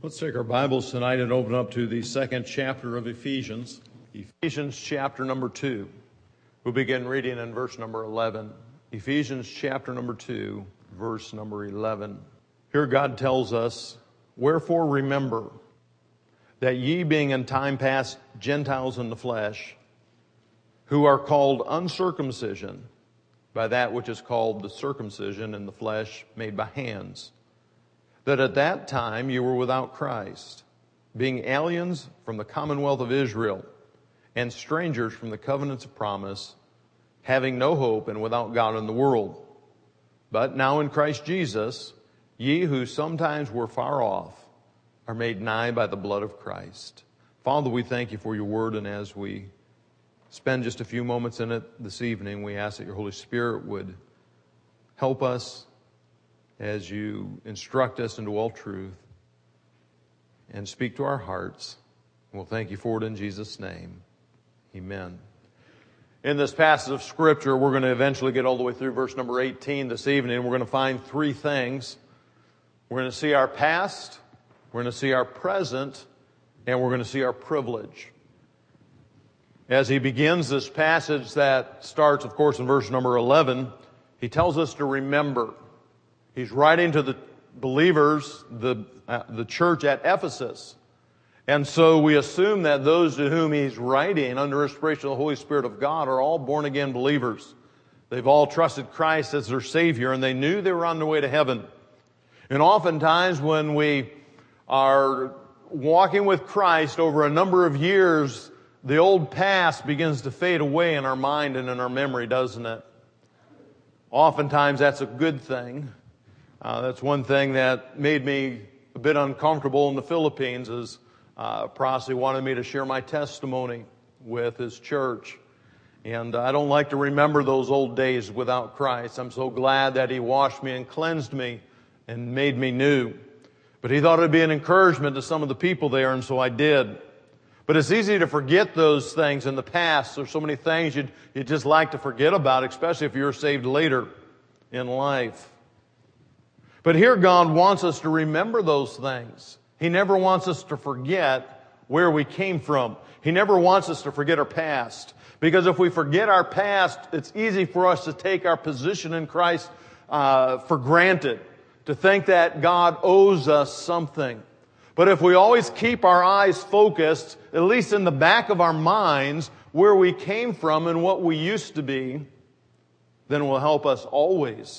Let's take our Bibles tonight and open up to the second chapter of Ephesians. Ephesians chapter number 2. We'll begin reading in verse number 11. Ephesians chapter number 2, verse number 11. Here God tells us, "Wherefore remember that ye being in time past Gentiles in the flesh, who are called uncircumcision by that which is called the circumcision in the flesh made by hands, that at that time you were without Christ, being aliens from the commonwealth of Israel, and strangers from the covenants of promise, having no hope and without God in the world. But now in Christ Jesus, ye who sometimes were far off are made nigh by the blood of Christ." Father, we thank you for your word, and as we spend just a few moments in it this evening, we ask that your Holy Spirit would help us as you instruct us into all truth and speak to our hearts. We'll thank you for it in Jesus' name. Amen. In this passage of Scripture, we're going to eventually get all the way through verse number 18 this evening. We're going to find three things. We're going to see our past, we're going to see our present, and we're going to see our privilege. As he begins this passage that starts, of course, in verse number 11, he tells us to remember. He's writing to the believers, the church at Ephesus. And so we assume that those to whom he's writing under inspiration of the Holy Spirit of God are all born-again believers. They've all trusted Christ as their Savior, and they knew they were on their way to heaven. And oftentimes when we are walking with Christ over a number of years, the old past begins to fade away in our mind and in our memory, doesn't it? Oftentimes that's a good thing. That's one thing that made me a bit uncomfortable in the Philippines is Prosy wanted me to share my testimony with his church. And I don't like to remember those old days without Christ. I'm so glad that he washed me and cleansed me and made me new. But he thought it would be an encouragement to some of the people there, and so I did. But it's easy to forget those things in the past. There's so many things you'd just like to forget about, especially if you're saved later in life. But here God wants us to remember those things. He never wants us to forget where we came from. He never wants us to forget our past. Because if we forget our past, it's easy for us to take our position in Christ for granted, to think that God owes us something. But if we always keep our eyes focused, at least in the back of our minds, where we came from and what we used to be, then it will help us always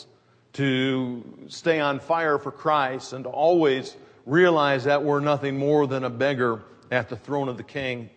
to stay on fire for Christ and to always realize that we're nothing more than a beggar at the throne of the King.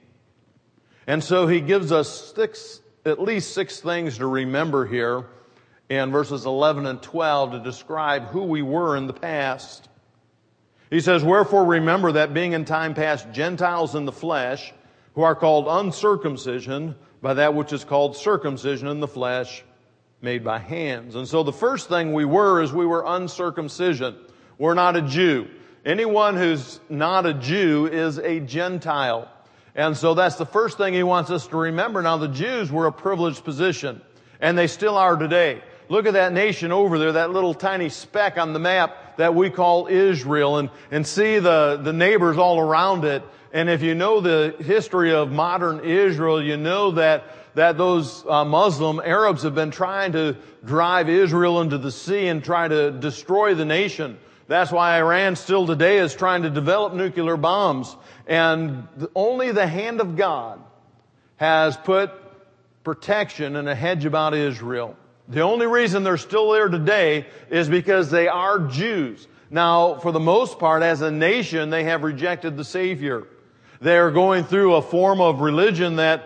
And so he gives us at least six things to remember here in verses 11 and 12 to describe who we were in the past. He says, "Wherefore remember that being in time past Gentiles in the flesh, who are called uncircumcision by that which is called circumcision in the flesh, made by hands." And so the first thing we were is we were uncircumcision. We're not a Jew. Anyone who's not a Jew is a Gentile. And so that's the first thing he wants us to remember. Now the Jews were a privileged position, and they still are today. Look at that nation over there, that little tiny speck on the map that we call Israel, and see the neighbors all around it. And if you know the history of modern Israel, you know that those Muslim Arabs have been trying to drive Israel into the sea and try to destroy the nation. That's why Iran still today is trying to develop nuclear bombs. And only the hand of God has put protection and a hedge about Israel. The only reason they're still there today is because they are Jews. Now, for the most part, as a nation, they have rejected the Savior. They are going through a form of religion that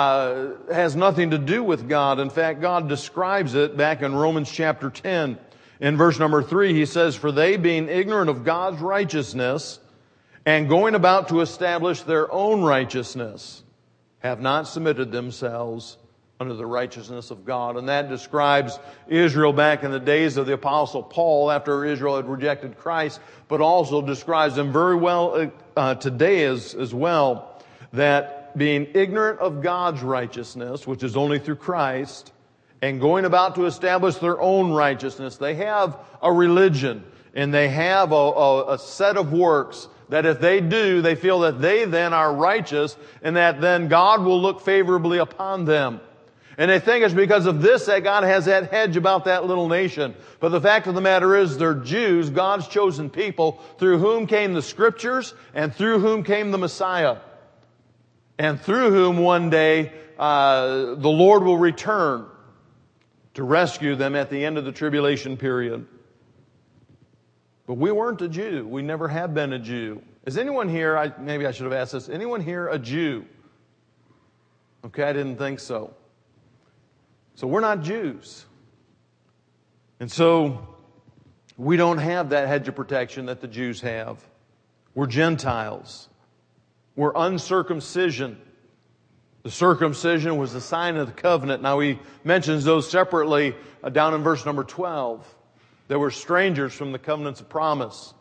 has nothing to do with God. In fact, God describes it back in Romans chapter 10. In verse number 3, he says, "For they, being ignorant of God's righteousness and going about to establish their own righteousness, have not submitted themselves under the righteousness of God." And that describes Israel back in the days of the Apostle Paul after Israel had rejected Christ, but also describes them very well today as well, that being ignorant of God's righteousness, which is only through Christ, and going about to establish their own righteousness. They have a religion, and they have a set of works That if they do, they feel that they then are righteous and that then God will look favorably upon them. And they think it's because of this that God has that hedge about that little nation. But the fact of the matter is they're Jews, God's chosen people, through whom came the Scriptures and through whom came the Messiah. And through whom one day the Lord will return to rescue them at the end of the tribulation period. But we weren't a Jew. We never have been a Jew. Is anyone here, maybe I should have asked this, anyone here a Jew? Okay, I didn't think so. So we're not Jews. And so we don't have that hedge of protection that the Jews have. We're Gentiles. We're uncircumcision. The circumcision was the sign of the covenant. Now he mentions those separately down in verse number 12. They were strangers from the covenants of promise.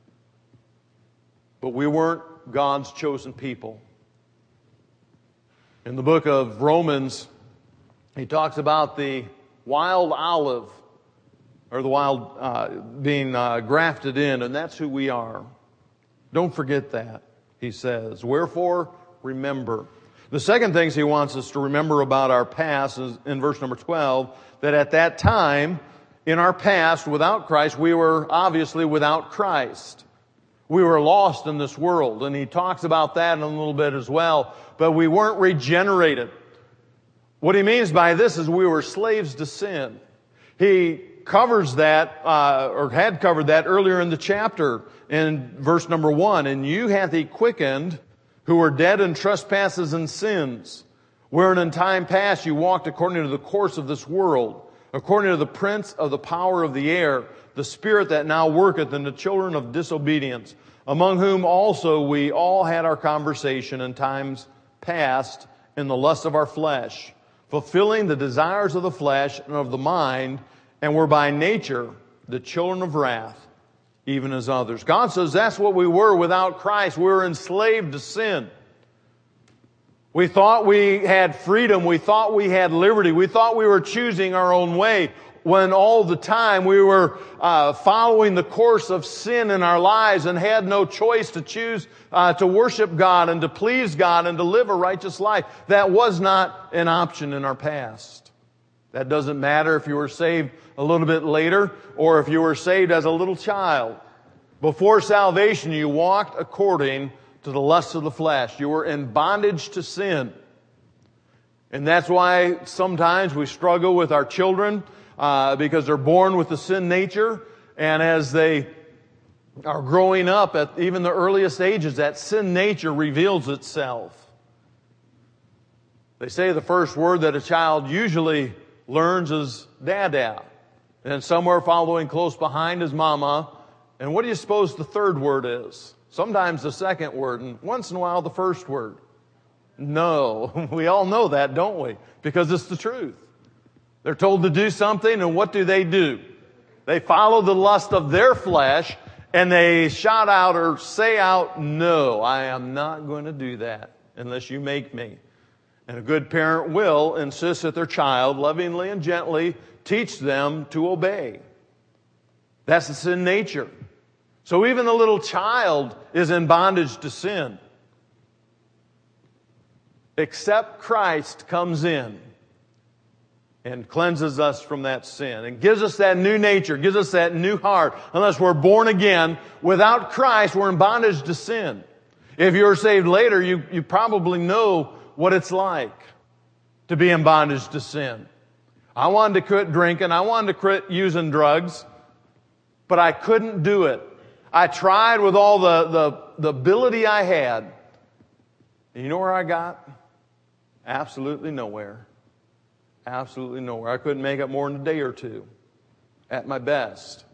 But we weren't God's chosen people. In the book of Romans, he talks about the wild olive, or the wild being grafted in, and that's who we are. Don't forget that, he says. Wherefore, remember. The second thing he wants us to remember about our past is in verse number 12, that at that time, in our past, without Christ, we were obviously without Christ. We were lost in this world, and he talks about that in a little bit as well, but we weren't regenerated. What he means by this is we were slaves to sin. He covers that, or had covered that earlier in the chapter in verse number 1. And you hath he quickened who were dead in trespasses and sins, wherein in time past you walked according to the course of this world, according to the prince of the power of the air, the spirit that now worketh in the children of disobedience, among whom also we all had our conversation in times past in the lust of our flesh, fulfilling the desires of the flesh and of the mind, and were by nature the children of wrath, even as others. God says that's what we were without Christ. We were enslaved to sin. We thought we had freedom. We thought we had liberty. We thought we were choosing our own way, when all the time we were following the course of sin in our lives and had no choice to choose to worship God and to please God and to live a righteous life. That was not an option in our past. That doesn't matter if you were saved a little bit later or if you were saved as a little child. Before salvation, you walked according to the lusts of the flesh. You were in bondage to sin. And that's why sometimes we struggle with our children because they're born with the sin nature. And as they are growing up at even the earliest ages, that sin nature reveals itself. They say the first word that a child usually learns is dada. And somewhere following close behind is mama. And what do you suppose the third word is? Sometimes the second word, and once in a while the first word. No. We all know that, don't we? Because it's the truth. They're told to do something, and what do? They follow the lust of their flesh, and they shout out or say out, no, I am not going to do that unless you make me. And a good parent will insist that their child, lovingly and gently, teach them to obey. That's the sin nature. So even the little child is in bondage to sin. Except Christ comes in and cleanses us from that sin and gives us that new nature, gives us that new heart. Unless we're born again, without Christ, we're in bondage to sin. If you're saved later, you probably know what it's like to be in bondage to sin. I wanted to quit drinking. I wanted to quit using drugs, but I couldn't do it. I tried with all the ability I had. And you know where I got? Absolutely nowhere. Absolutely nowhere. I couldn't make it more than a day or two at my best.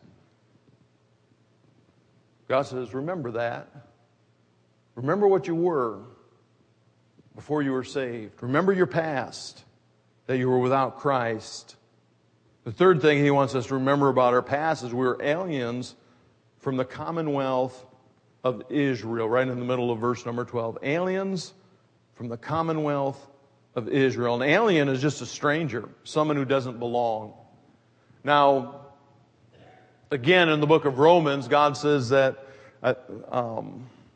God says, remember that. Remember what you were before you were saved. Remember your past, that you were without Christ. The third thing he wants us to remember about our past is we were aliens from the commonwealth of Israel, right in the middle of verse number 12. Aliens from the commonwealth of Israel. An alien is just a stranger, someone who doesn't belong. Now, again, in the book of Romans, God says that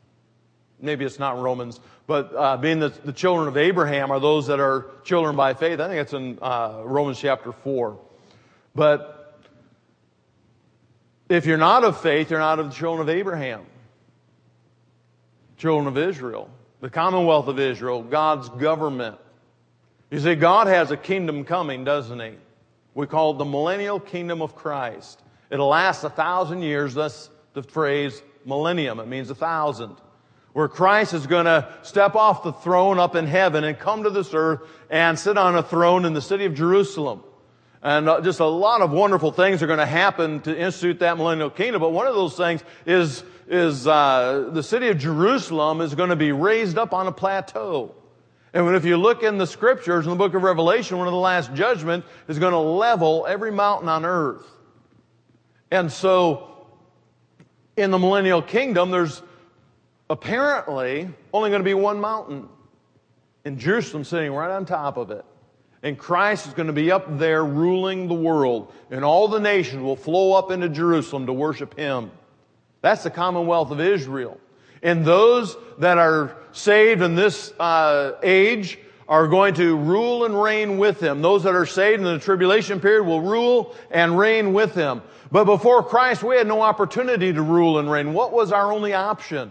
maybe it's not in Romans, but being the children of Abraham are those that are children by faith. I think it's in Romans chapter 4. But if you're not of faith, you're not of the children of Abraham. Children of Israel, the commonwealth of Israel, God's government. You see, God has a kingdom coming, doesn't He? We call it the millennial kingdom of Christ. It'll last 1,000 years, thus the phrase millennium. It means 1,000. Where Christ is going to step off the throne up in heaven and come to this earth and sit on a throne in the city of Jerusalem. And just a lot of wonderful things are going to happen to institute that millennial kingdom. But one of those things is the city of Jerusalem is going to be raised up on a plateau. And if you look in the scriptures, in the book of Revelation, one of the last judgments is going to level every mountain on earth. And so, in the millennial kingdom, there's apparently only going to be one mountain. And Jerusalem sitting right on top of it. And Christ is going to be up there ruling the world. And all the nations will flow up into Jerusalem to worship Him. That's the commonwealth of Israel. And those that are saved in this age are going to rule and reign with Him. Those that are saved in the tribulation period will rule and reign with Him. But before Christ, we had no opportunity to rule and reign. What was our only option?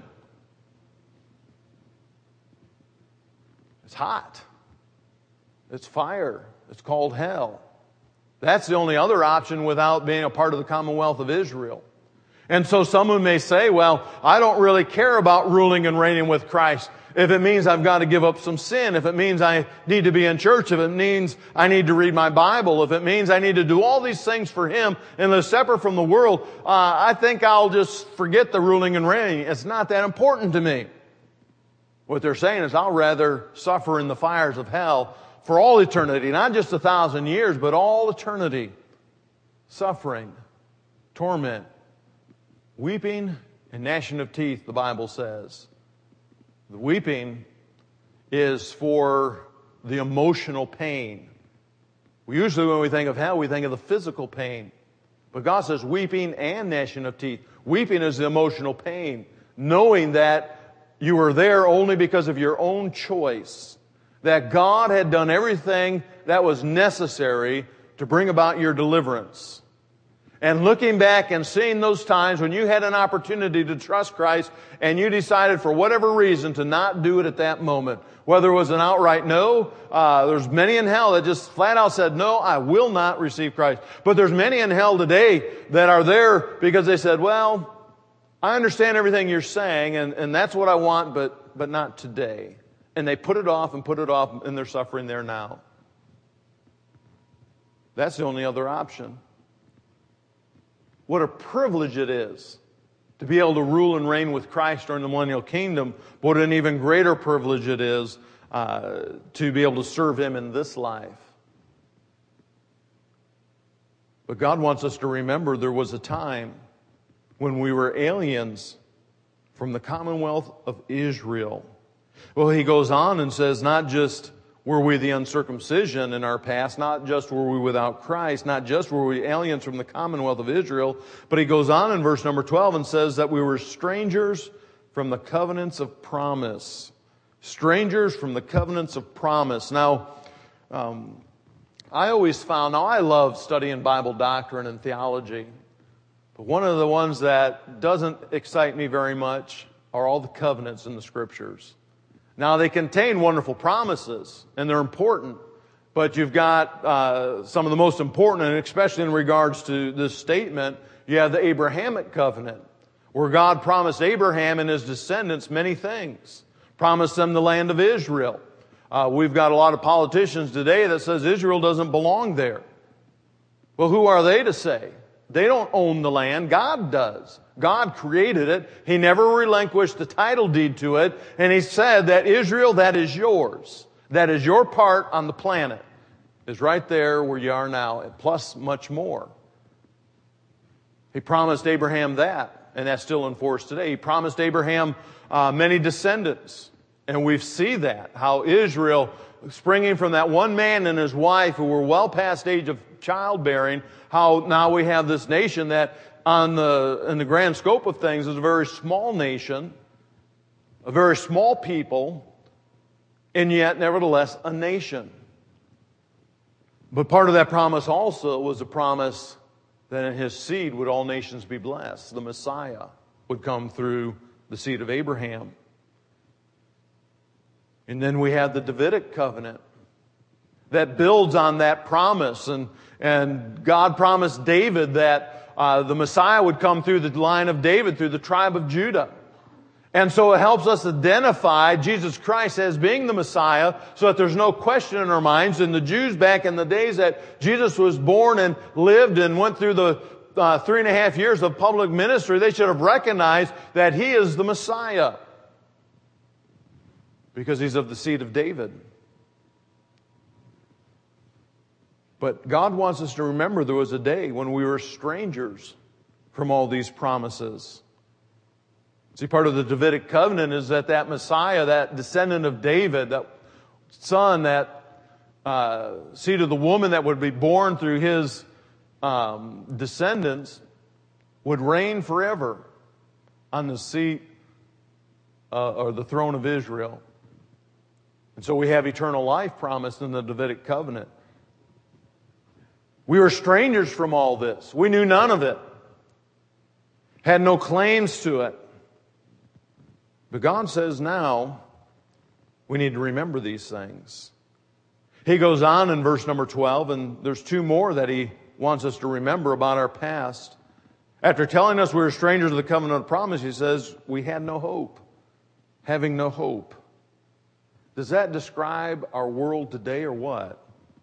It's hot. It's fire. It's called hell. That's the only other option without being a part of the commonwealth of Israel. And so someone may say, well, I don't really care about ruling and reigning with Christ. If it means I've got to give up some sin, if it means I need to be in church, if it means I need to read my Bible, if it means I need to do all these things for Him and live separate from the world, I think I'll just forget the ruling and reigning. It's not that important to me. What they're saying is I'll rather suffer in the fires of hell for all eternity, not just 1,000 years, but all eternity. Suffering, torment, weeping, and gnashing of teeth, the Bible says. The weeping is for the emotional pain. Usually when we think of hell, we think of the physical pain. But God says weeping and gnashing of teeth. Weeping is the emotional pain, knowing that you were there only because of your own choice. That God had done everything that was necessary to bring about your deliverance. And looking back and seeing those times when you had an opportunity to trust Christ and you decided for whatever reason to not do it at that moment. Whether it was an outright no, there's many in hell that just flat out said, no, I will not receive Christ. But there's many in hell today that are there because they said, well, I understand everything you're saying and that's what I want, but not today. And they put it off and they're suffering there now. That's the only other option. What a privilege it is to be able to rule and reign with Christ during the millennial kingdom. What an even greater privilege it is to be able to serve Him in this life. But God wants us to remember there was a time when we were aliens from the commonwealth of Israel. Well, He goes on and says, not just were we the uncircumcision in our past, not just were we without Christ, not just were we aliens from the commonwealth of Israel, but He goes on in verse number 12 and says that we were strangers from the covenants of promise. Strangers from the covenants of promise. Now, I always found, I love studying Bible doctrine and theology, but one of the ones that doesn't excite me very much are all the covenants in the Scriptures. Now, they contain wonderful promises, and they're important, but you've got some of the most important, and especially in regards to this statement, you have the Abrahamic covenant, where God promised Abraham and his descendants many things. Promised them the land of Israel. We've got a lot of politicians today that says Israel doesn't belong there. Well, who are they to say? They don't own the land. God does. God created it. He never relinquished the title deed to it. And He said that Israel, that is yours. That is your part on the planet. Is right there where you are now, plus much more. He promised Abraham that, and that's still in force today. He promised Abraham many descendants. And we see that, how Israel, springing from that one man and his wife who were well past age of childbearing, how now we have this nation that in the grand scope of things is a very small nation, a very small people, and yet nevertheless a nation. But part of that promise also was a promise that in his seed would all nations be blessed. The Messiah would come through the seed of Abraham. And then we have the Davidic covenant that builds on that promise. And God promised David that the Messiah would come through the line of David, through the tribe of Judah. And so it helps us identify Jesus Christ as being the Messiah so that there's no question in our minds. And the Jews back in the days that Jesus was born and lived and went through the 3.5 years of public ministry, they should have recognized that He is the Messiah because He's of the seed of David. But God wants us to remember there was a day when we were strangers from all these promises. See, part of the Davidic covenant is that Messiah, that descendant of David, that son, that seed of the woman that would be born through his descendants, would reign forever on the seat or the throne of Israel. And so we have eternal life promised in the Davidic covenant. We were strangers from all this. We knew none of it. Had no claims to it. But God says now we need to remember these things. He goes on in verse number 12, and there's two more that He wants us to remember about our past. After telling us we were strangers of the covenant of promise, He says we had no hope. Having no hope. Does that describe our world today or what?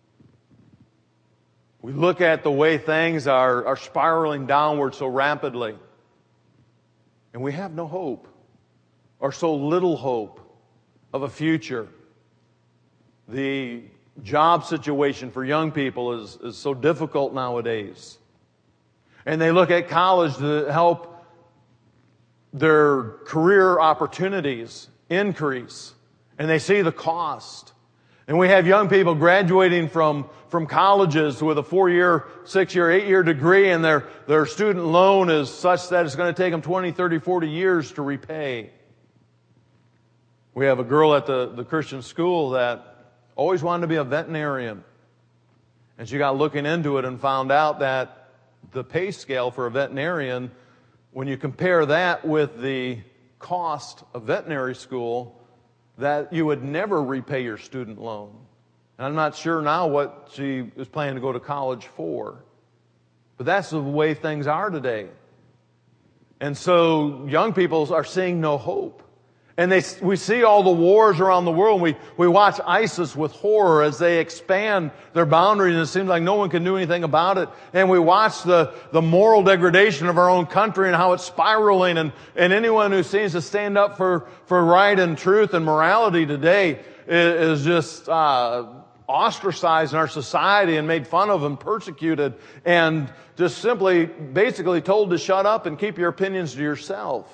We look at the way things are spiraling downward so rapidly, and we have no hope. Or so little hope of a future. The job situation for young people is so difficult nowadays. And they look at college to help their career opportunities increase. And they see the cost. And we have young people graduating from colleges with a 4-year, 6-year, 8-year degree, and their student loan is such that it's going to take them 20, 30, 40 years to repay. We have a girl at the Christian school that always wanted to be a veterinarian. And she got looking into it and found out that the pay scale for a veterinarian, when you compare that with the cost of veterinary school, that you would never repay your student loan. And I'm not sure now what she is planning to go to college for. But that's the way things are today. And so young people are seeing no hope. And we see all the wars around the world. We watch ISIS with horror as they expand their boundaries, and it seems like no one can do anything about it. And we watch the moral degradation of our own country and how it's spiraling. And anyone who seems to stand up for right and truth and morality today is just ostracized in our society and made fun of and persecuted and just simply, basically told to shut up and keep your opinions to yourself.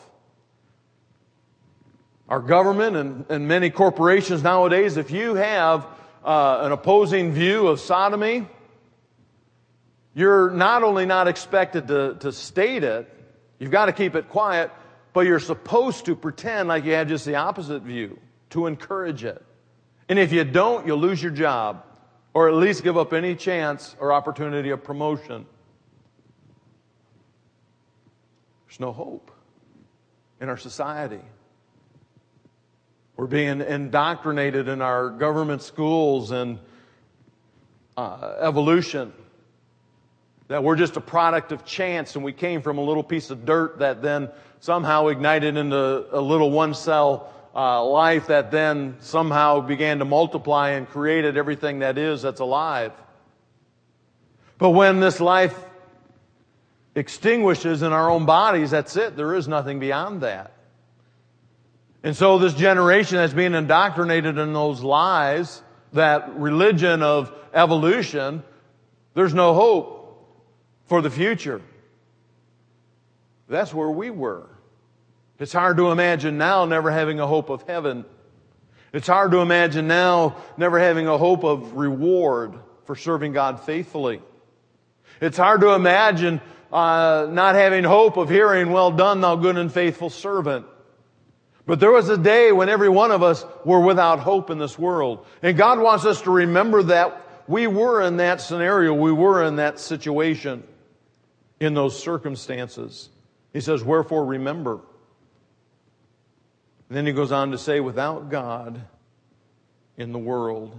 Our government and many corporations nowadays, if you have an opposing view of sodomy, you're not only not expected to state it, you've got to keep it quiet, but you're supposed to pretend like you have just the opposite view, to encourage it. And if you don't, you'll lose your job, or at least give up any chance or opportunity of promotion. There's no hope in our society. We're being indoctrinated in our government schools and evolution. That we're just a product of chance and we came from a little piece of dirt that then somehow ignited into a little one-cell life that then somehow began to multiply and created everything that's alive. But when this life extinguishes in our own bodies, that's it. There is nothing beyond that. And so this generation that's being indoctrinated in those lies, that religion of evolution, there's no hope for the future. That's where we were. It's hard to imagine now never having a hope of heaven. It's hard to imagine now never having a hope of reward for serving God faithfully. It's hard to imagine not having hope of hearing, "Well done, thou good and faithful servant." But there was a day when every one of us were without hope in this world. And God wants us to remember that we were in that scenario. We were in that situation, in those circumstances. He says, wherefore remember. And then he goes on to say, without God in the world.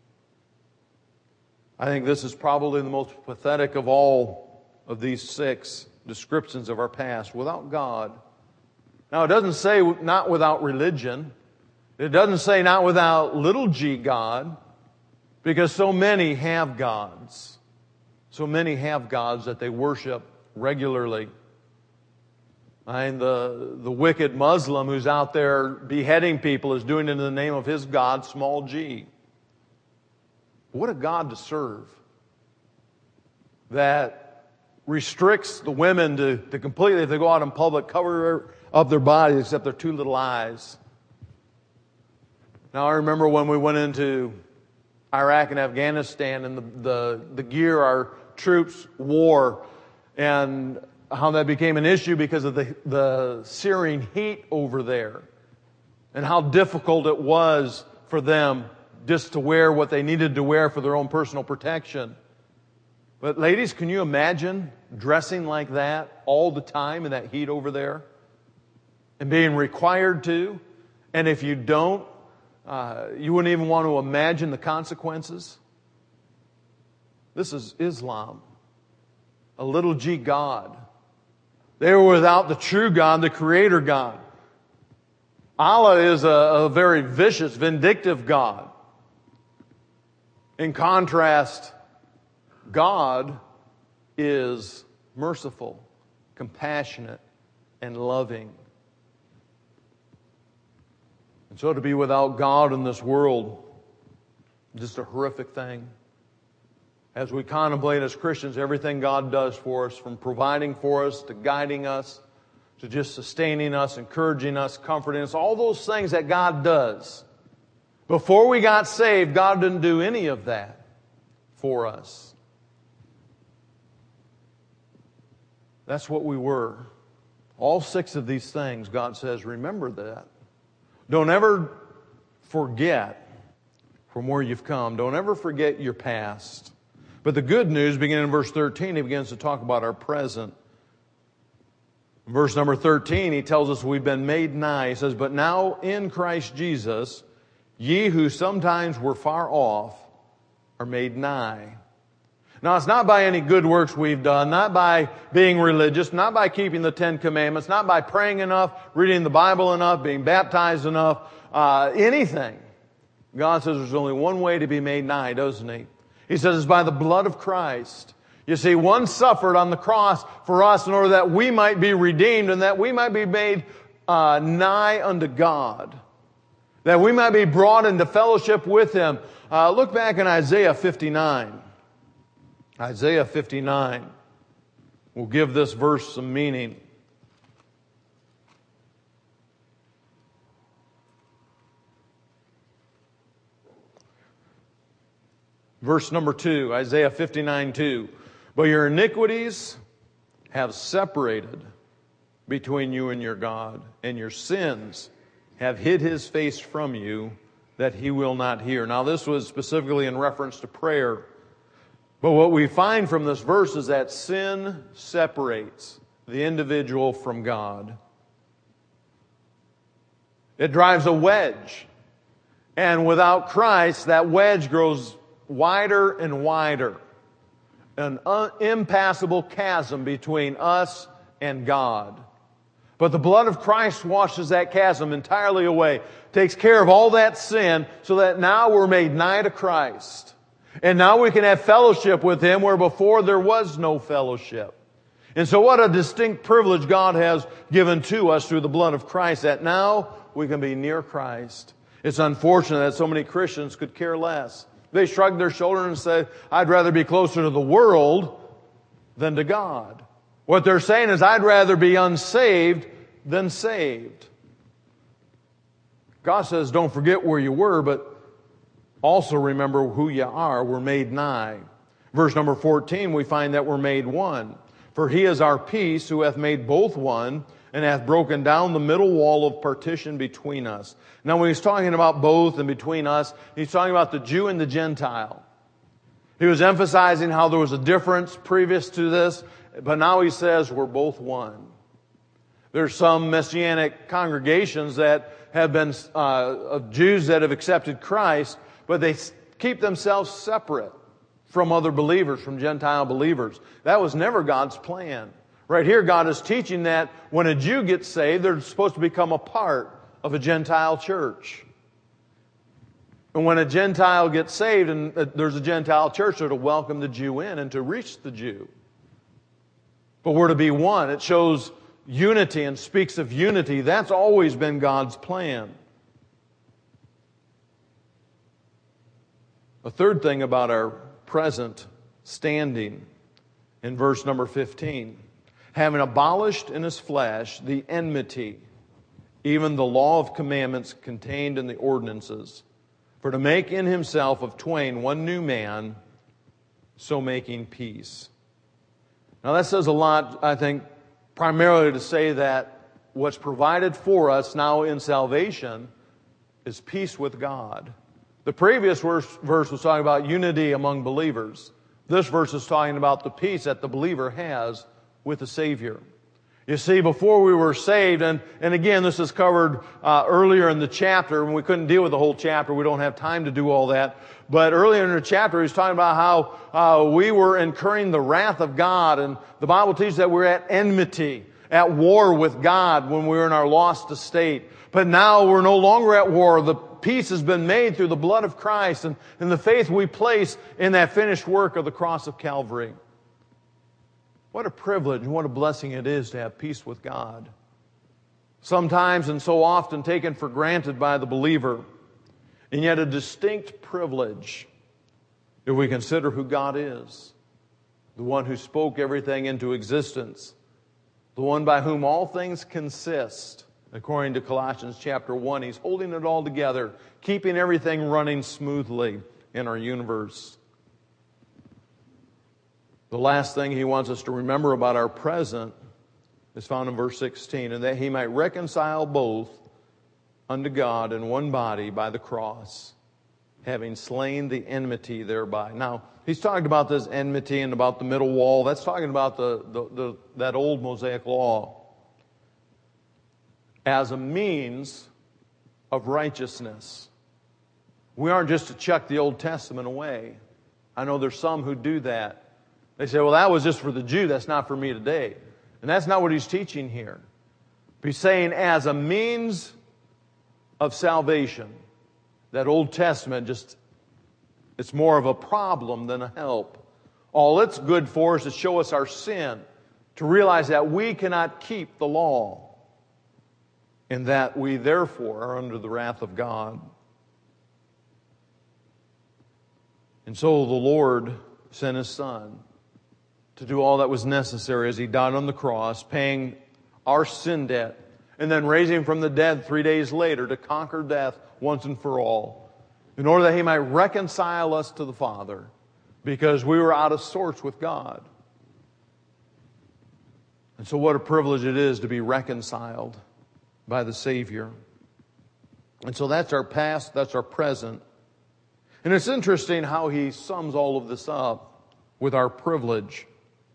I think this is probably the most pathetic of all of these 6 descriptions of our past. Without God. Now, it doesn't say not without religion. It doesn't say not without little g God, because so many have gods. So many have gods that they worship regularly. And the wicked Muslim who's out there beheading people is doing it in the name of his God, small g. What a God to serve that restricts the women to completely, if they go out in public, cover up their bodies except their 2 little eyes. Now, I remember when we went into Iraq and Afghanistan and the gear our troops wore and how that became an issue because of the searing heat over there and how difficult it was for them just to wear what they needed to wear for their own personal protection. But ladies, can you imagine dressing like that all the time in that heat over there? And being required to? And if you don't, you wouldn't even want to imagine the consequences? This is Islam. A little g God. They were without the true God, the Creator God. Allah is a very vicious, vindictive God. In contrast, God is merciful, compassionate, and loving. And so to be without God in this world, just a horrific thing. As we contemplate as Christians everything God does for us, from providing for us to guiding us, to just sustaining us, encouraging us, comforting us, all those things that God does. Before we got saved, God didn't do any of that for us. That's what we were. All 6 of these things, God says, remember that. Don't ever forget from where you've come. Don't ever forget your past. But the good news, beginning in verse 13, he begins to talk about our present. In verse number 13, he tells us we've been made nigh. He says, but now in Christ Jesus, ye who sometimes were far off are made nigh. Now, it's not by any good works we've done, not by being religious, not by keeping the 10 Commandments, not by praying enough, reading the Bible enough, being baptized enough, anything. God says there's only one way to be made nigh, doesn't He? He says it's by the blood of Christ. You see, one suffered on the cross for us in order that we might be redeemed and that we might be made nigh unto God. That we might be brought into fellowship with Him. Look back in Isaiah 59. Isaiah 59 will give this verse some meaning. Verse number 2, Isaiah 59:2. But your iniquities have separated between you and your God, and your sins have hid His face from you, that He will not hear. Now, this was specifically in reference to prayer. But what we find from this verse is that sin separates the individual from God. It drives a wedge. And without Christ, that wedge grows wider and wider. An impassable chasm between us and God. But the blood of Christ washes that chasm entirely away. Takes care of all that sin so that now we're made nigh to Christ. And now we can have fellowship with Him where before there was no fellowship. And so what a distinct privilege God has given to us through the blood of Christ, that now we can be near Christ. It's unfortunate that so many Christians could care less. They shrug their shoulders and say, I'd rather be closer to the world than to God. What they're saying is, I'd rather be unsaved than saved. God says, don't forget where you were, but also remember who you are. We're made nigh. Verse number 14, we find that we're made one. For He is our peace, who hath made both one, and hath broken down the middle wall of partition between us. Now when he's talking about both and between us, he's talking about the Jew and the Gentile. He was emphasizing how there was a difference previous to this, but now he says we're both one. There's some Messianic congregations that have been of Jews that have accepted Christ, but they keep themselves separate from other believers, from Gentile believers. That was never God's plan. Right here, God is teaching that when a Jew gets saved, they're supposed to become a part of a Gentile church. And when a Gentile gets saved and there's a Gentile church, they're to welcome the Jew in and to reach the Jew. But we're to be one. It shows unity and speaks of unity. That's always been God's plan. A third thing about our present standing in verse number 15. Having abolished in his flesh the enmity, even the law of commandments contained in the ordinances, for to make in himself of twain one new man, so making peace. Now that says a lot, I think, primarily to say that what's provided for us now in salvation is peace with God. The previous verse was talking about unity among believers. This verse is talking about the peace that the believer has with the Savior. You see, before we were saved, and again, this is covered earlier in the chapter, and we couldn't deal with the whole chapter. We don't have time to do all that. But earlier in the chapter, he's talking about how we were incurring the wrath of God, and the Bible teaches that we're at enmity, at war with God when we were in our lost estate. But now we're no longer at war. The peace has been made through the blood of Christ and the faith we place in that finished work of the cross of Calvary. What a privilege and what a blessing it is to have peace with God. Sometimes and so often taken for granted by the believer, and yet a distinct privilege if we consider who God is. The one who spoke everything into existence. The one by whom all things consist. According to Colossians chapter 1, He's holding it all together, keeping everything running smoothly in our universe. The last thing He wants us to remember about our present is found in verse 16, and that He might reconcile both unto God in one body by the cross, having slain the enmity thereby. Now, He's talking about this enmity and about the middle wall. That's talking about that old Mosaic law as a means of righteousness. We aren't just to chuck the Old Testament away. I know there's some who do that. They say, well, that was just for the Jew. That's not for me today. And that's not what he's teaching here. He's saying as a means of salvation, that Old Testament it's more of a problem than a help. All it's good for is to show us our sin, to realize that we cannot keep the law, and that we therefore are under the wrath of God. And so the Lord sent His Son to do all that was necessary as He died on the cross, paying our sin debt, and then raising from the dead 3 days later to conquer death once and for all, in order that He might reconcile us to the Father, because we were out of sorts with God. And so what a privilege it is to be reconciled by the Savior. And so that's our past, that's our present. And it's interesting how He sums all of this up with our privilege.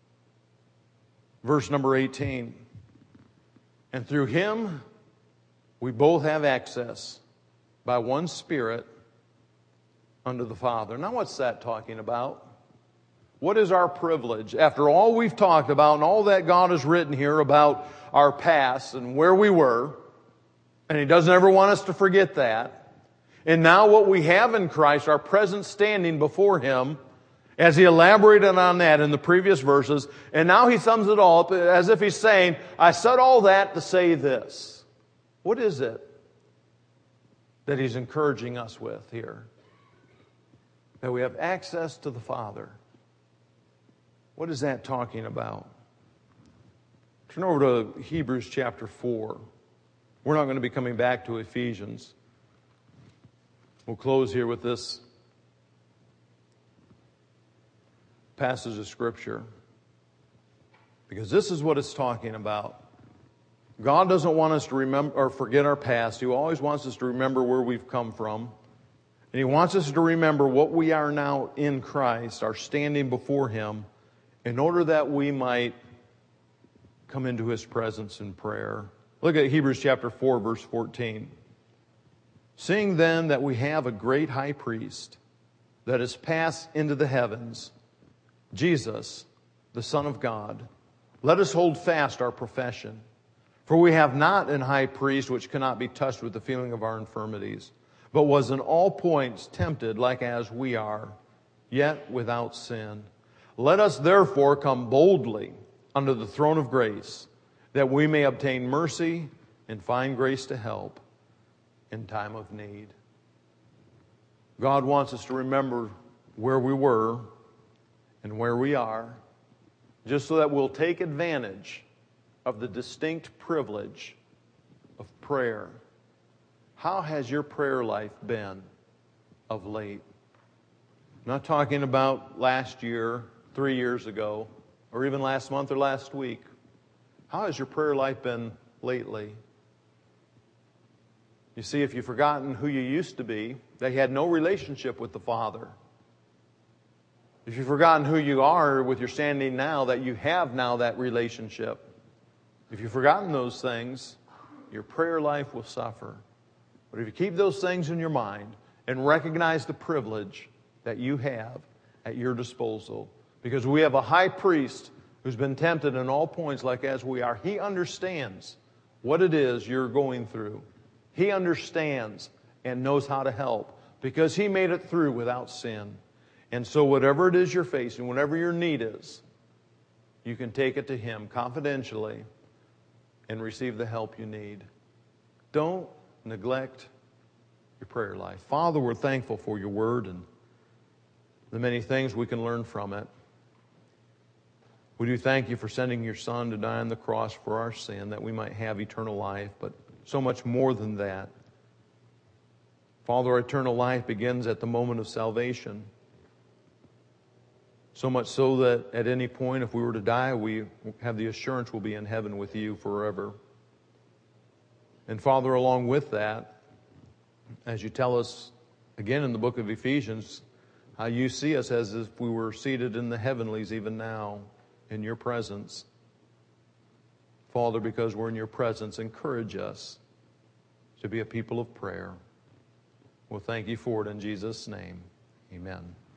Verse number 18. And through Him we both have access by one Spirit unto the Father. Now what's that talking about? What is our privilege? After all we've talked about and all that God has written here about our past and where we were, and He doesn't ever want us to forget that. And now what we have in Christ, our present standing before Him, as He elaborated on that in the previous verses, and now He sums it all up as if He's saying, I said all that to say this. What is it that He's encouraging us with here? That we have access to the Father. What is that talking about? Turn over to Hebrews chapter 4. We're not going to be coming back to Ephesians. We'll close here with this passage of Scripture, because this is what it's talking about. God doesn't want us to remember or forget our past. He always wants us to remember where we've come from. And He wants us to remember what we are now in Christ, our standing before Him, in order that we might come into His presence in prayer. Look at Hebrews chapter 4, verse 14. Seeing then that we have a great high priest that has passed into the heavens, Jesus, the Son of God, let us hold fast our profession. For we have not an high priest which cannot be touched with the feeling of our infirmities, but was in all points tempted like as we are, yet without sin. Let us therefore come boldly under the throne of grace, that we may obtain mercy and find grace to help in time of need. God wants us to remember where we were and where we are, just so that we'll take advantage of the distinct privilege of prayer. How has your prayer life been of late? I'm not talking about last year, 3 years ago, or even last month or last week. How has your prayer life been lately? You see, if you've forgotten who you used to be, that you had no relationship with the Father. If you've forgotten who you are with your standing now, that you have now that relationship. If you've forgotten those things, your prayer life will suffer. But if you keep those things in your mind and recognize the privilege that you have at your disposal, because we have a high priest who's been tempted in all points like as we are. He understands what it is you're going through. He understands and knows how to help because He made it through without sin. And so whatever it is you're facing, whatever your need is, you can take it to Him confidentially and receive the help you need. Don't neglect your prayer life. Father, we're thankful for your word and the many things we can learn from it. We do thank you for sending your Son to die on the cross for our sin, that we might have eternal life, but so much more than that. Father, our eternal life begins at the moment of salvation. So much so that at any point, if we were to die, we have the assurance we'll be in heaven with you forever. And Father, along with that, as you tell us again in the book of Ephesians, how you see us as if we were seated in the heavenlies even now in your presence. Father, because we're in your presence, encourage us to be a people of prayer. We'll thank you for it in Jesus' name. Amen.